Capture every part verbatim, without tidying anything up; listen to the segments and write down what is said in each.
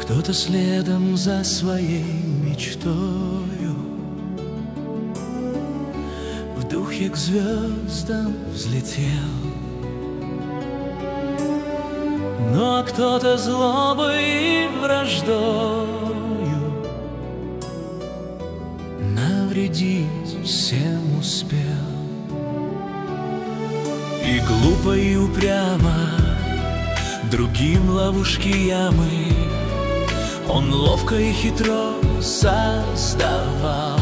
Кто-то следом за своей мечтою в духе к звездам взлетел. Ну а кто-то злобой и враждою навредить всем успел. И глупо и упрямо другим ловушки ямы он ловко и хитро создавал.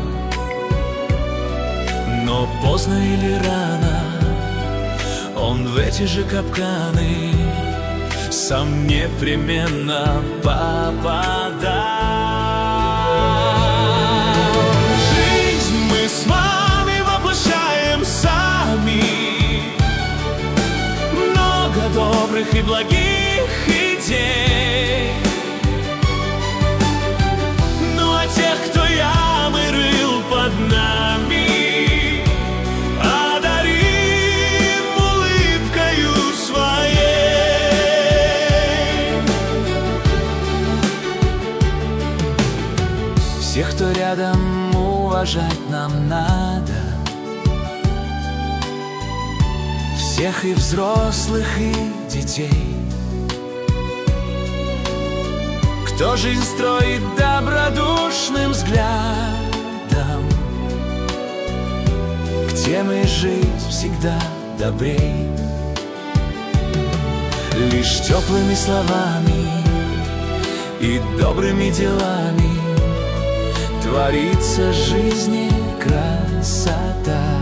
Но поздно или рано он в эти же капканы сам непременно попадал. Жизнь мы с вами воплощаем сами, много добрых и благих идей. Ну а тех, кто ямы рыл под нами, одарим улыбкою своей. Всех, кто рядом, уважать нам надо. Всех и взрослых, и детей. Кто жизнь строит добродушным взглядом, к тем и жизнь всегда добрей. Лишь теплыми словами и добрыми делами творится жизни красота.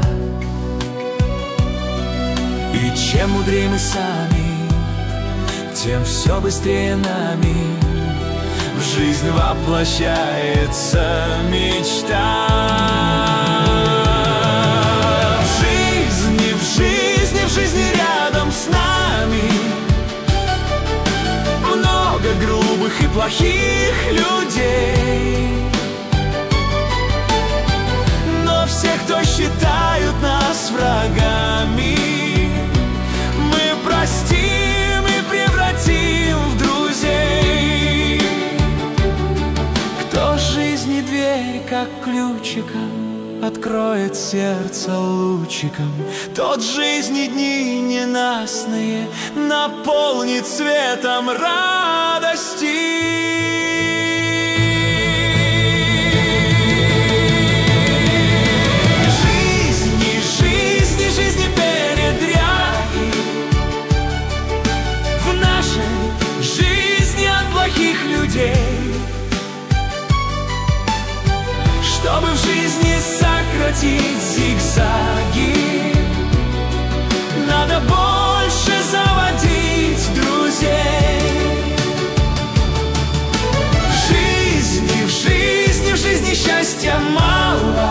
И чем мудрее мы сами, тем все быстрее нами в жизнь воплощается мечта. В жизни, в жизни, в жизни рядом с нами много грубых и плохих людей. Но все, кто считают нас врагами, мы простим и превратим в друзей. Кто жизни дверь, как ключиком, откроет сердце лучиком, тот жизни дни ненастные наполнит светом радости. Чтобы в жизни сократить зигзаги, надо больше заводить друзей. В жизни, в жизни, в жизни счастья мало,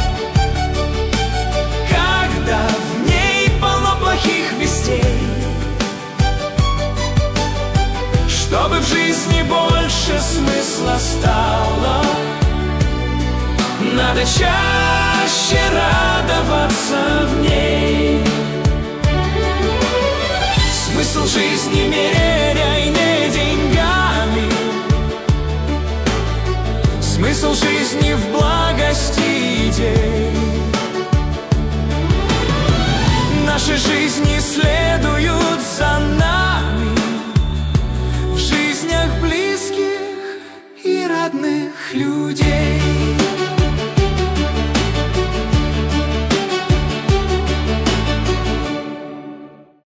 когда в ней полно плохих вестей. Чтобы в жизни больше смысла стало, надо чаще радоваться в ней. Смысл жизни меряй не деньгами, смысл жизни в благости идей.